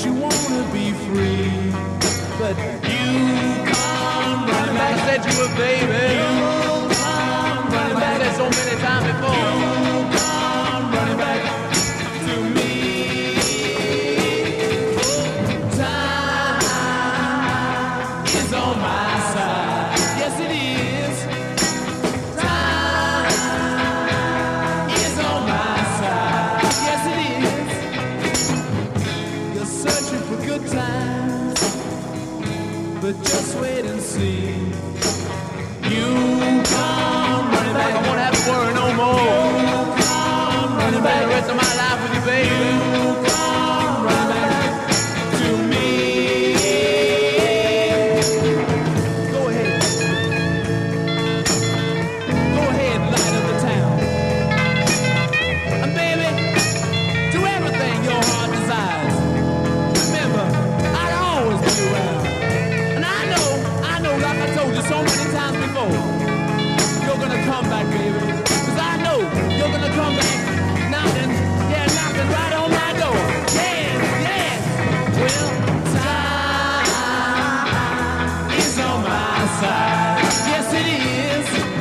that you wanna be free, but you come running back. I said you were baby. You come running back. I said so many times before. You come running back to me. Time is on my side. Yes, it is. Time is on my side. Yes, it is. You're searching for good times, but just wait and see. You come running back. I won't have to worry no more. You come running back. The rest of my life with you, baby. You come running back to me. Go ahead. Go ahead and light up the town. And baby, do everything your heart desires. Remember, I'll always be around. And I know, like I told you so many times before, you're gonna come back, baby. Cause I know you're gonna come back knocking, yeah, knocking right on my door. Yes, yes. Well, time is on my side. Yes, it is.